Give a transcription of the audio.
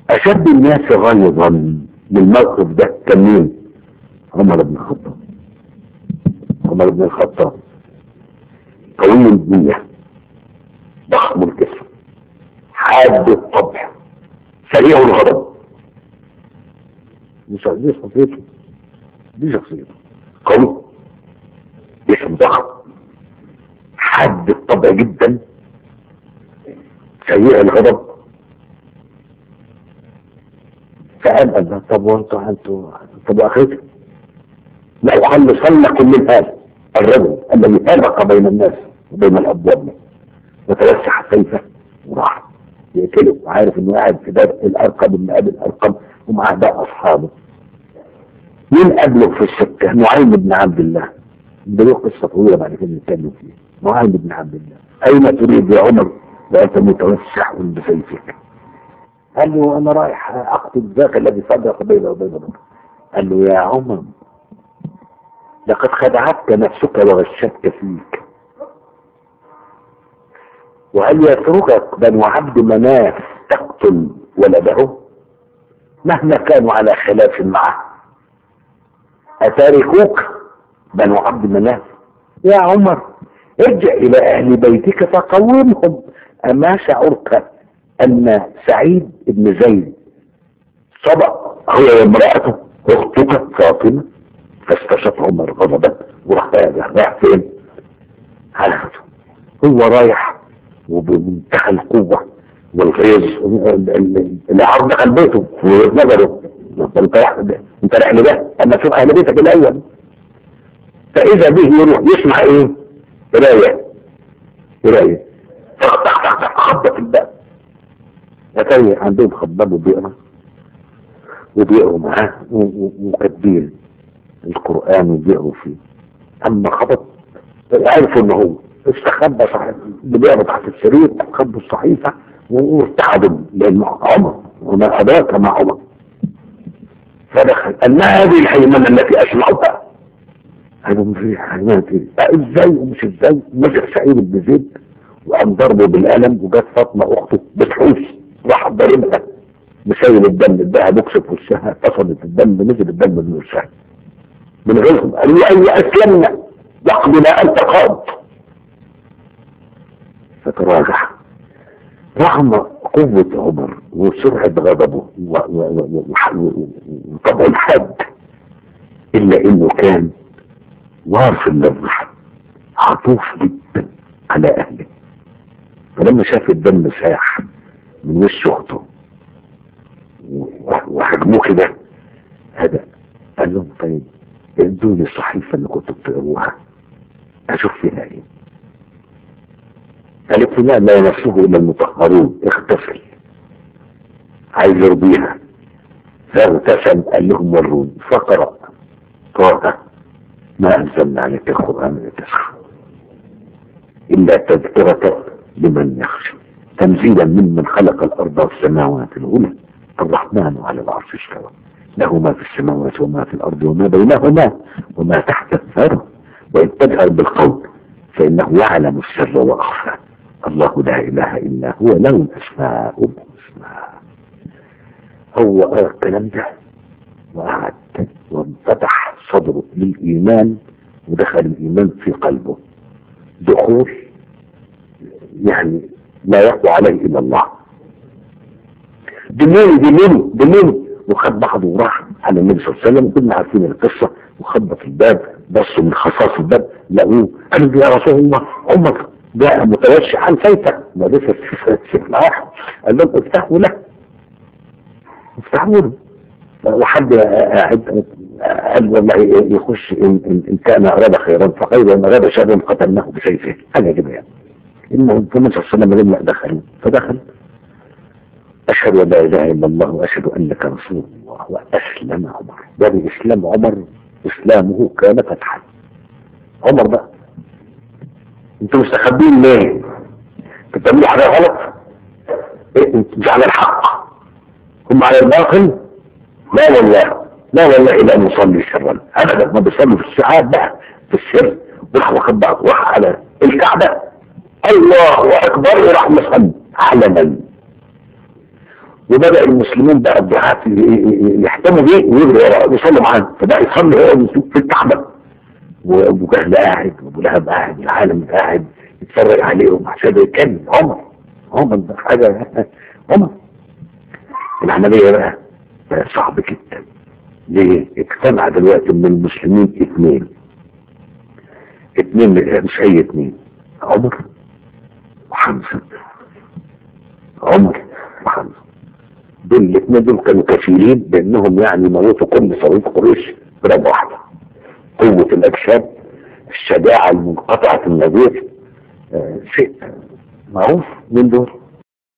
اشد الناس غيظا للموقف ده كان مين؟ عمر بن الخطاب. عمر بن الخطاب قوي البنية، ضخم الجسم، حاد الطبع، سريع الغضب. دي شخصيته، دي شخصيته. قوي، جسم ضخم، حاد الطبع جدا، سريع الغضب. فقال طب وانتوا طب واخرتها لا اخلصن لكم من هذا الرجل الذي فرق بين الناس وبين الابواب، وتوسع سيفه وراح يقتله، وعارف انه قاعد في دار الارقم بن ابي الارقم ومعاه بقى اصحابه. مين قبله في السكه؟ نعيم بن عبد الله. ده له قصه طويله بعد كده نتكلم فيها. نعيم بن عبد الله: اين تريد يا عمر وانت متوسع بسيفك؟ قال له انا رايح اقتل ذاك الذي فرق بينه وبين بكر. قال له يا عمر لقد خدعتك نفسك وغشتك فيك، وهل يتركك بنو عبد مناف تقتل ولده مهما كانوا على خلاف معه؟ أتاركوك بنو عبد مناف؟ يا عمر ارجع إلى أهل بيتك فقومهم. أما شعرت أن سعيد بن زيد صدق هو وامرأته أختك فاطمة؟ فاستشف عمر غضبا وراح رايح فين؟ هلفته. هو رايح وبمنتهى القوة والغيظ اللي عرض دخل بيته ونظره. انت رايح لده، اما تشوف اهل بيتك الاول. فاذا به يروح يسمع ايه؟ قرايه خبط الباب. اتاري عندهم خباب وبيقروا معاه وكاتبين القرآن وبيقروا فيه. اما خبط عرفوا ان هو استخبى بيقرا تحت السرير، خبوا الصحيفة وارتعدوا لان عمر وما ادراك مع عمر. فدخل قال ما هذه الحيمنة التي اسمعتها؟ قالوا في حيمنة ازاي ومش ازاي؟ مسك سعيد بن زيد وقام ضربه بالقلم، وجت فاطمة اخته بتحوس راح ضربها مسيل الدم، اداها بوكس في وشها، فصلت الدم، نزل الدم من وشها من غيرهم. قالوا اي اسلمنا يقضي ما انت قاض. فتراجع رغم قوة عمر وسرعة غضبه وطبعه الحاد، الا انه كان واصل للرحم، عطوف جدا على اهله. فلما شاف الدم ساح من وش اخته وحجموه كده هذا، قال لهم طيب ادوني الصحيفة اللي كنتوا بتقروها اشوف فيها ايه. قالت لا لا يمسه الا المطهرون، اغتسل، عايز يرضيها. فاغتسل، قال لهم وروني، فقرأ طه ما انزلنا عليك القرآن لتشقى الا تذكرة لمن يخشى تنزيلا ممن خلق الارض والسماوات العلى الرحمن على العرش استوى له ما في السماوات وما في الارض وما بينهما وما تحت الثرى وان تجهر بالقول فانه يعلم السر واخفى الله لا اله الا هو له الاسماء الحسنى. هو قرأ الكلام ده وقعد وانفتح صدره للايمان ودخل الايمان في قلبه دخول يعني لا يقوى عليه الا الله. دلوني وخد بعضه وراح على النبي صلى الله عليه وسلم. كنا عارفين القصه، وخبط الباب، بصوا من خصاص الباب لقوه، قالوا يا رسول الله عمر جاء متوشح عن سيفك. ما لسه السيف معاه. قال لهم افتحوا له وحد قاعد قال والله يخش ان كان اراد خيرا فخير وان اراد شرا قتلناه بسيفه. حاجه كده يعني. المهم النبي صلى الله عليه وسلم لما دخل فدخل اشهد ان لا اله الا الله واشهد انك رسول الله واسلم عمر. يعني اسلام عمر اسلامه كان فتحا. عمر بقى انتوا مستخبين ليه؟ بتعملوا حاجه غلط؟ إيه انتوا مش على الحق، هم على الباطل؟ لا والله لا نصلي سرا ابدا. ما بيصلوا في الساعات بقى في السر، وراح واخد بعض وراح على الكعبه الله اكبر وراح مصلي علنا. وبدأ المسلمين بقى الضحاة يحتموا بيه ويجروا وراه يصلوا معاه، فبقى يصلي هو في الكعبة، وابو جهل قاعد وابو لهب قاعد والعالم قاعد يتفرج عليهم عشان يتكلم. عمر ده حاجة. عمر العملية بقى صعب جدا. ليه؟ اجتمع دلوقتي من المسلمين اتنين مش اي اتنين، عمر وحمزة. عمر وحمزة دول الاثنين دول كانوا كفيلين بانهم يعني يموتوا كل صليب قريش بربع واحدة. قوة الاجساد، الشجاعة المنقطعة النظير، شيء معروف من دول.